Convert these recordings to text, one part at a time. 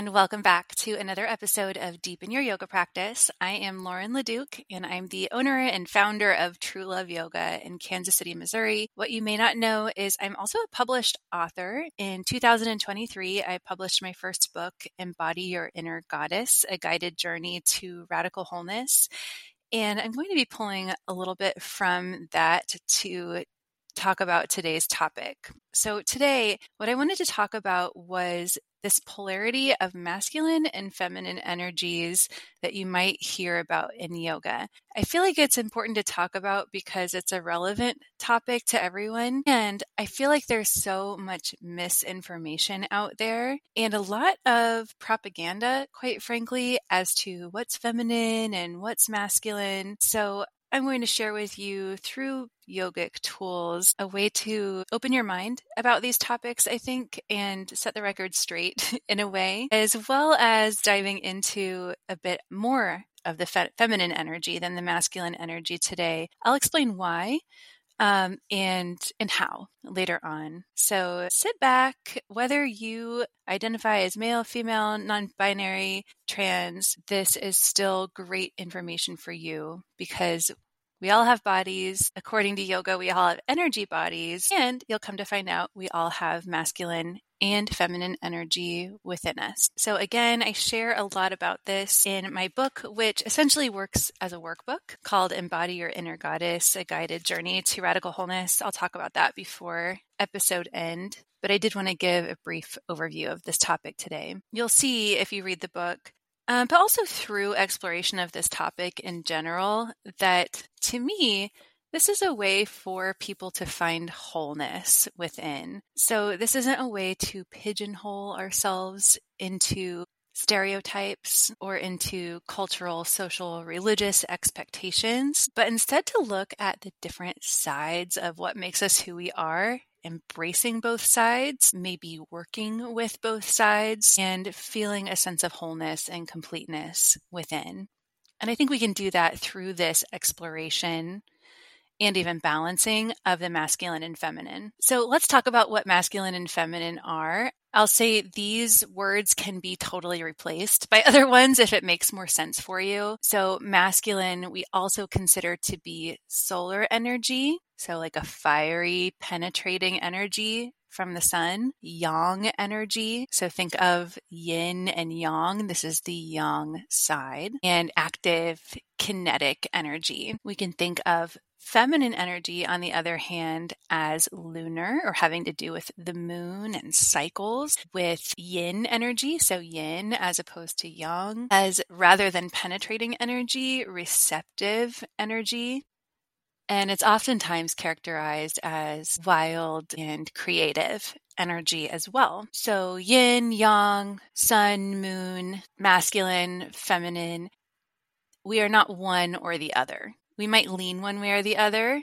and welcome back to another episode of Deepen Your Yoga Practice. I am Lauren LeDuc, and I'm the owner and founder of True Love Yoga in Kansas City, Missouri. What you may not know is I'm also a published author. In 2023, I published my first book, Embody Your Inner Goddess, A Guided Journey to Radical Wholeness. And I'm going to be pulling a little bit from that to talk about today's topic. So today, what I wanted to talk about was this polarity of masculine and feminine energies that you might hear about in yoga. I feel like it's important to talk about because it's a relevant topic to everyone. And I feel like there's so much misinformation out there and a lot of propaganda, quite frankly, as to what's feminine and what's masculine. So I'm going to share with you through yogic tools a way to open your mind about these topics, I think, and set the record straight in a way, as well as diving into a bit more of the feminine energy than the masculine energy today. I'll explain why and how later on. So sit back, whether you identify as male, female, non-binary, trans, this is still great information for you because we all have bodies. According to yoga, we all have energy bodies, and you'll come to find out we all have masculine and feminine energy within us. So again, I share a lot about this in my book, which essentially works as a workbook called Embody Your Inner Goddess, A Guided Journey to Radical Wholeness. I'll talk about that before episode end, but I did want to give a brief overview of this topic today. You'll see if you read the book, but also through exploration of this topic in general, that to me, this is a way for people to find wholeness within. So this isn't a way to pigeonhole ourselves into stereotypes or into cultural, social, religious expectations, but instead to look at the different sides of what makes us who we are, embracing both sides, maybe working with both sides, and feeling a sense of wholeness and completeness within. And I think we can do that through this exploration and even balancing of the masculine and feminine. So let's talk about what masculine and feminine are. I'll say these words can be totally replaced by other ones if it makes more sense for you. So masculine, we also consider to be solar energy. So like a fiery, penetrating energy from the sun. Yang energy. So think of yin and yang. This is the yang side. And active, kinetic energy. We can think of feminine energy, on the other hand, as lunar or having to do with the moon and cycles, with yin energy, so yin as opposed to yang, as rather than penetrating energy, receptive energy. And it's oftentimes characterized as wild and creative energy as well. So yin, yang, sun, moon, masculine, feminine, we are not one or the other. We might lean one way or the other,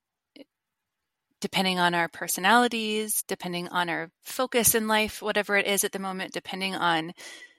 depending on our personalities, depending on our focus in life, whatever it is at the moment, depending on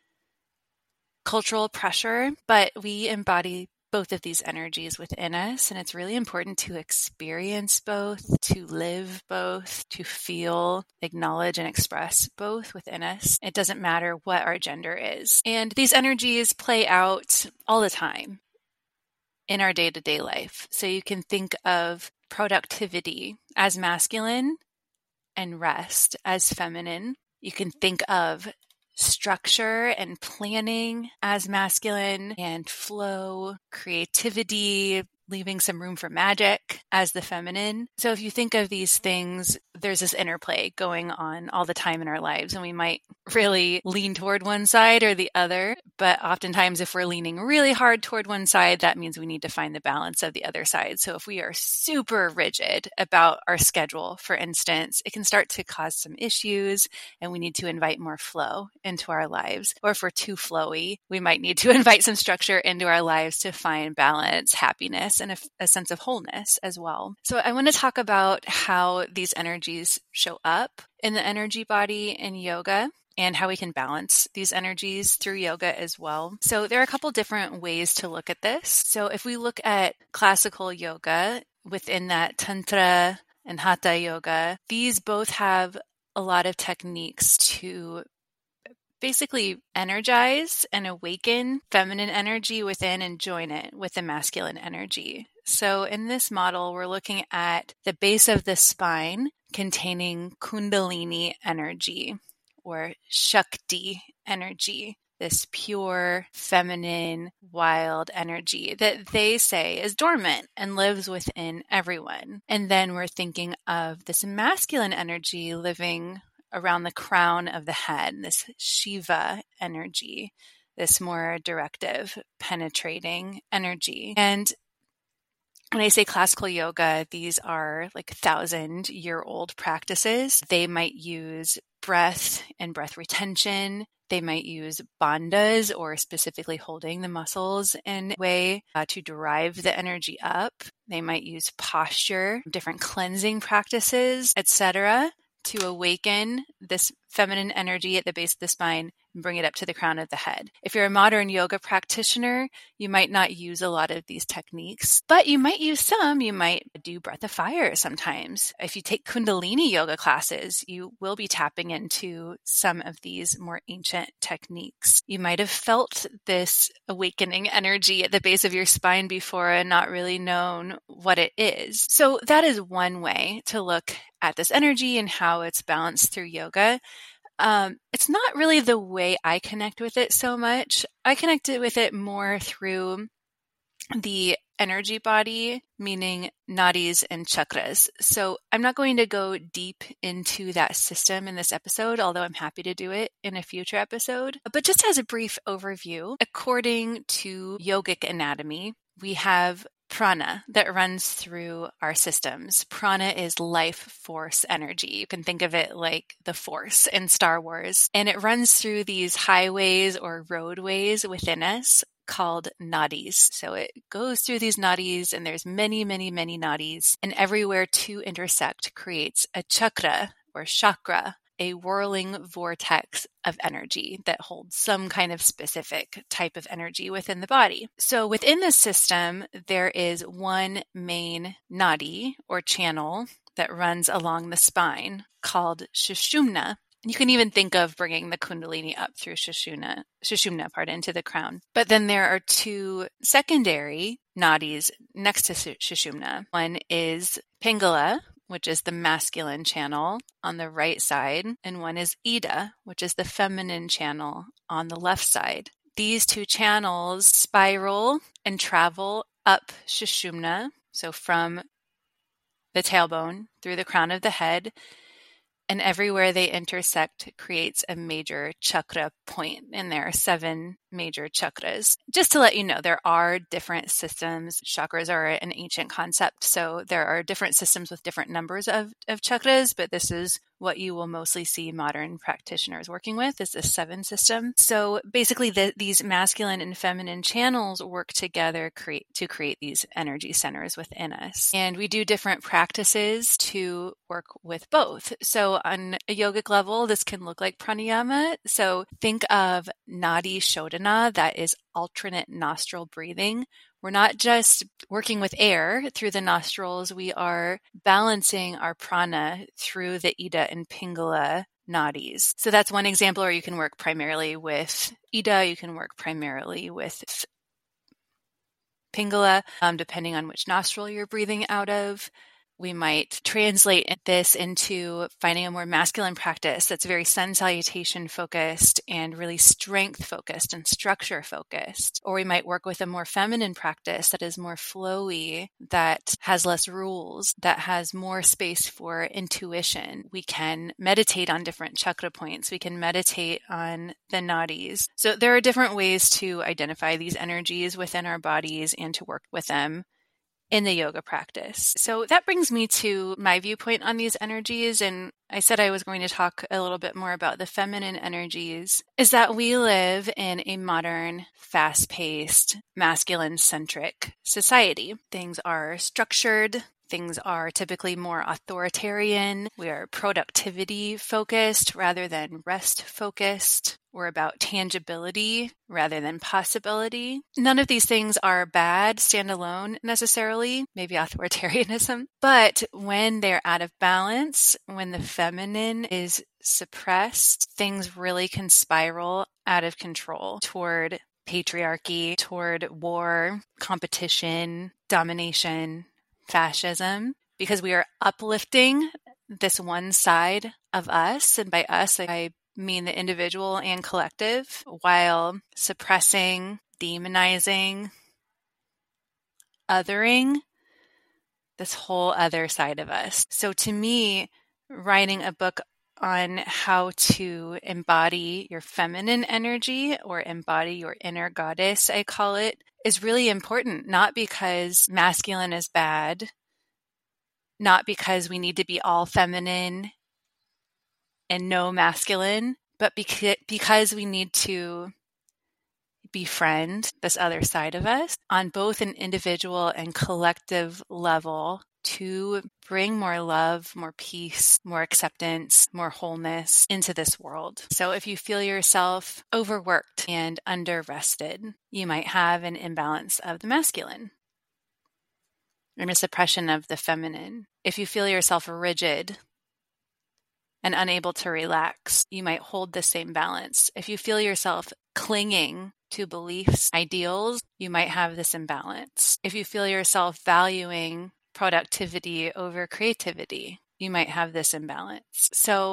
cultural pressure, but we embody both of these energies within us. And it's really important to experience both, to live both, to feel, acknowledge, and express both within us. It doesn't matter what our gender is. And these energies play out all the time in our day-to-day life. So you can think of productivity as masculine and rest as feminine. You can think of structure and planning as masculine and flow, creativity, leaving some room for magic as the feminine. So if you think of these things, there's this interplay going on all the time in our lives, and we might really lean toward one side or the other. But oftentimes, if we're leaning really hard toward one side, that means we need to find the balance of the other side. So if we are super rigid about our schedule, for instance, it can start to cause some issues, and we need to invite more flow into our lives. Or if we're too flowy, we might need to invite some structure into our lives to find balance, happiness, and a sense of wholeness as well. So I want to talk about how these energies show up in the energy body in yoga and how we can balance these energies through yoga as well. So there are a couple different ways to look at this. So if we look at classical yoga, within that Tantra and Hatha yoga, these both have a lot of techniques to basically energize and awaken feminine energy within and join it with the masculine energy. So in this model, we're looking at the base of the spine containing Kundalini energy or Shakti energy, this pure, feminine, wild energy that they say is dormant and lives within everyone. And then we're thinking of this masculine energy living around the crown of the head, this Shiva energy, this more directive, penetrating energy. And when I say classical yoga, these are like 1,000-year-old practices. They might use breath and breath retention. They might use bandhas, or specifically holding the muscles in a way to drive the energy up. They might use posture, different cleansing practices, etc., to awaken this feminine energy at the base of the spine and bring it up to the crown of the head. If you're a modern yoga practitioner, you might not use a lot of these techniques, but you might use some. You might do breath of fire sometimes. If you take Kundalini yoga classes, you will be tapping into some of these more ancient techniques. You might have felt this awakening energy at the base of your spine before and not really known what it is. So that is one way to look at this energy and how it's balanced through yoga. It's not really the way I connect with it so much. I connected with it more through the energy body, meaning nadis and chakras. So I'm not going to go deep into that system in this episode, although I'm happy to do it in a future episode. But just as a brief overview, according to yogic anatomy, we have prana that runs through our systems. Prana is life force energy. You can think of it like the Force in Star Wars. And it runs through these highways or roadways within us called nadis. So it goes through these nadis, and there's many, many, many nadis. And everywhere two intersect creates a chakra or chakra, a whirling vortex of energy that holds some kind of specific type of energy within the body. So within this system, there is one main nadi or channel that runs along the spine called Sushumna. You can even think of bringing the Kundalini up through Sushumna into the crown. But then there are two secondary nadis next to Sushumna. One is Pingala, which is the masculine channel on the right side, and one is Ida, which is the feminine channel on the left side. These two channels spiral and travel up Sushumna, so from the tailbone through the crown of the head, and everywhere they intersect creates a major chakra point, and there are 7 major chakras. Just to let you know, there are different systems. Chakras are an ancient concept, so there are different systems with different numbers of chakras, but this is what you will mostly see modern practitioners working with, is the 7 system. So basically these masculine and feminine channels work together to create these energy centers within us. And we do different practices to work with both. So on a yogic level, this can look like pranayama. So think of nadi shodhana, that is alternate nostril breathing. We're not just working with air through the nostrils, we are balancing our prana through the Ida and Pingala nadis. So that's one example, or you can work primarily with Ida, you can work primarily with Pingala, depending on which nostril you're breathing out of. We might translate this into finding a more masculine practice that's very sun salutation focused and really strength focused and structure focused. Or we might work with a more feminine practice that is more flowy, that has less rules, that has more space for intuition. We can meditate on different chakra points. We can meditate on the nadis. So there are different ways to identify these energies within our bodies and to work with them in the yoga practice. So that brings me to my viewpoint on these energies. And I said I was going to talk a little bit more about the feminine energies, is that we live in a modern, fast-paced, masculine-centric society. Things are structured. Things are typically more authoritarian. We are productivity focused rather than rest focused. We're about tangibility rather than possibility. None of these things are bad standalone necessarily, maybe authoritarianism, but when they're out of balance, when the feminine is suppressed, things really can spiral out of control toward patriarchy, toward war, competition, domination, fascism, because we are uplifting this one side of us. And by us, I mean the individual and collective, while suppressing, demonizing, othering this whole other side of us. So to me, writing a book on how to embody your feminine energy or embody your inner goddess, I call it, is really important, not because masculine is bad, not because we need to be all feminine and no masculine, but because we need to befriend this other side of us on both an individual and collective level to bring more love, more peace, more acceptance, more wholeness into this world. So if you feel yourself overworked and under-rested, you might have an imbalance of the masculine and a suppression of the feminine. If you feel yourself rigid and unable to relax, you might hold the same balance. If you feel yourself clinging to beliefs, ideals, you might have this imbalance. If you feel yourself valuing productivity over creativity, you might have this imbalance. So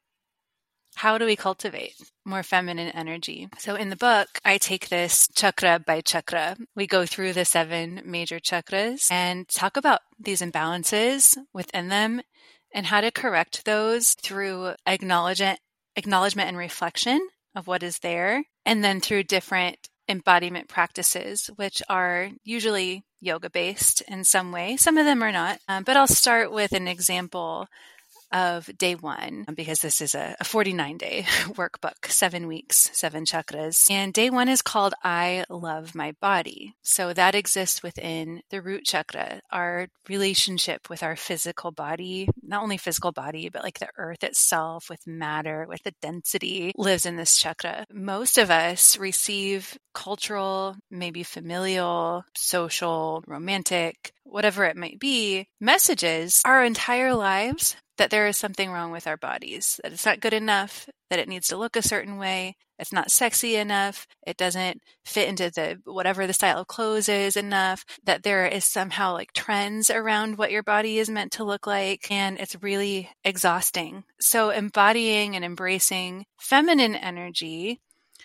how do we cultivate more feminine energy? So in the book, I take this chakra by chakra. We go through the 7 major chakras and talk about these imbalances within them and how to correct those through acknowledgement and reflection of what is there, and then through different embodiment practices, which are usually yoga-based in some way. Some of them are not, but I'll start with an example of day 1, because this is a 49-day workbook, 7 weeks, 7 chakras. And day 1 is called I Love My Body. So that exists within the root chakra, our relationship with our physical body, not only physical body, but like the earth itself with matter, with the density lives in this chakra. Most of us receive cultural, maybe familial, social, romantic, whatever it might be, messages our entire lives that there is something wrong with our bodies, that it's not good enough, that it needs to look a certain way, it's not sexy enough, it doesn't fit into the whatever the style of clothes is enough, that there is somehow like trends around what your body is meant to look like, and it's really exhausting. So embodying and embracing feminine energy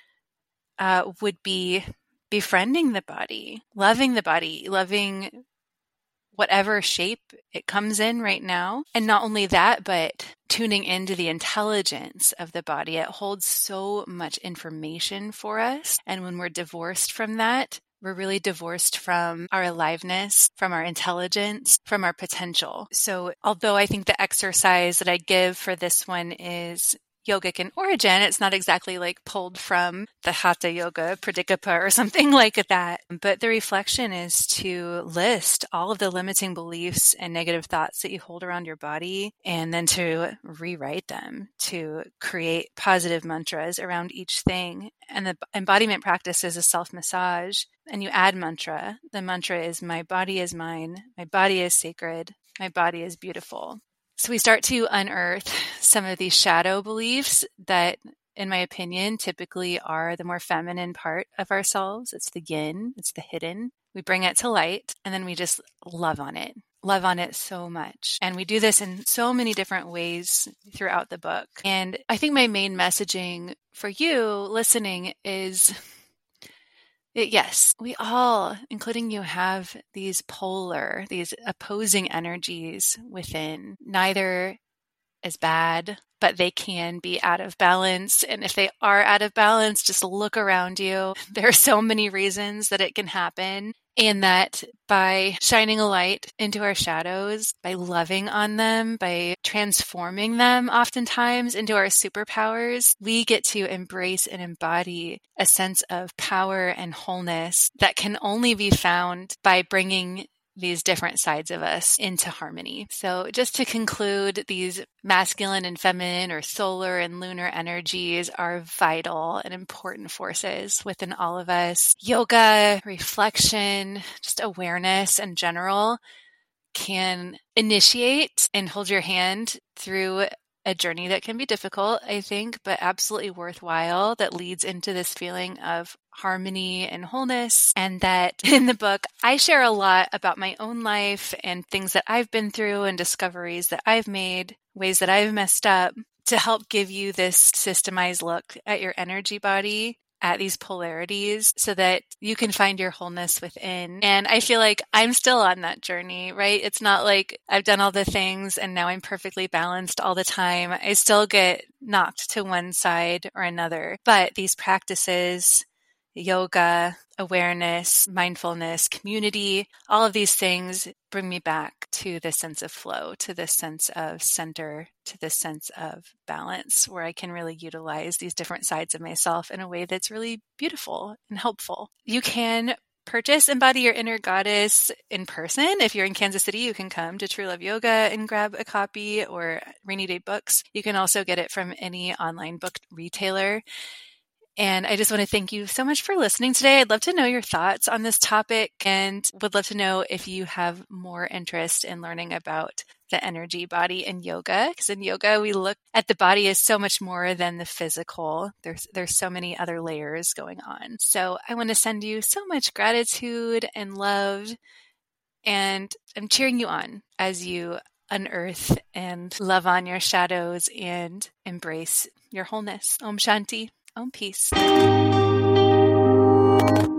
would be befriending the body, loving whatever shape it comes in right now. And not only that, but tuning into the intelligence of the body. It holds so much information for us. And when we're divorced from that, we're really divorced from our aliveness, from our intelligence, from our potential. So although I think the exercise that I give for this one is yogic in origin, it's not exactly like pulled from the Hatha Yoga Pradipika or something like that. But the reflection is to list all of the limiting beliefs and negative thoughts that you hold around your body, and then to rewrite them, to create positive mantras around each thing. And the embodiment practice is a self-massage, and you add mantra. The mantra is, my body is mine, my body is sacred, my body is beautiful. So we start to unearth some of these shadow beliefs that, in my opinion, typically are the more feminine part of ourselves. It's the yin, it's the hidden. We bring it to light, and then we just love on it so much. And we do this in so many different ways throughout the book. And I think my main messaging for you listening is, yes, we all, including you, have these opposing energies within. Neither is bad, but they can be out of balance. And if they are out of balance, just look around you. There are so many reasons that it can happen. And that by shining a light into our shadows, by loving on them, by transforming them oftentimes into our superpowers, we get to embrace and embody a sense of power and wholeness that can only be found by bringing these different sides of us into harmony. So just to conclude, these masculine and feminine or solar and lunar energies are vital and important forces within all of us. Yoga, reflection, just awareness in general can initiate and hold your hand through a journey that can be difficult, I think, but absolutely worthwhile, that leads into this feeling of harmony and wholeness. And that in the book, I share a lot about my own life and things that I've been through and discoveries that I've made, ways that I've messed up, to help give you this systemized look at your energy body, at these polarities, so that you can find your wholeness within. And I feel like I'm still on that journey, right? It's not like I've done all the things and now I'm perfectly balanced all the time. I still get knocked to one side or another. But these practices, yoga, awareness, mindfulness, community, all of these things bring me back to this sense of flow, to this sense of center, to this sense of balance, where I can really utilize these different sides of myself in a way that's really beautiful and helpful. You can purchase Embody Your Inner Goddess in person. If you're in Kansas City, you can come to True Love Yoga and grab a copy, or Rainy Day Books. You can also get it from any online book retailer. And I just want to thank you so much for listening today. I'd love to know your thoughts on this topic, and would love to know if you have more interest in learning about the energy body in yoga. Because in yoga, we look at the body as so much more than the physical. There's so many other layers going on. So I want to send you so much gratitude and love, and I'm cheering you on as you unearth and love on your shadows and embrace your wholeness. Om Shanti. Om peace.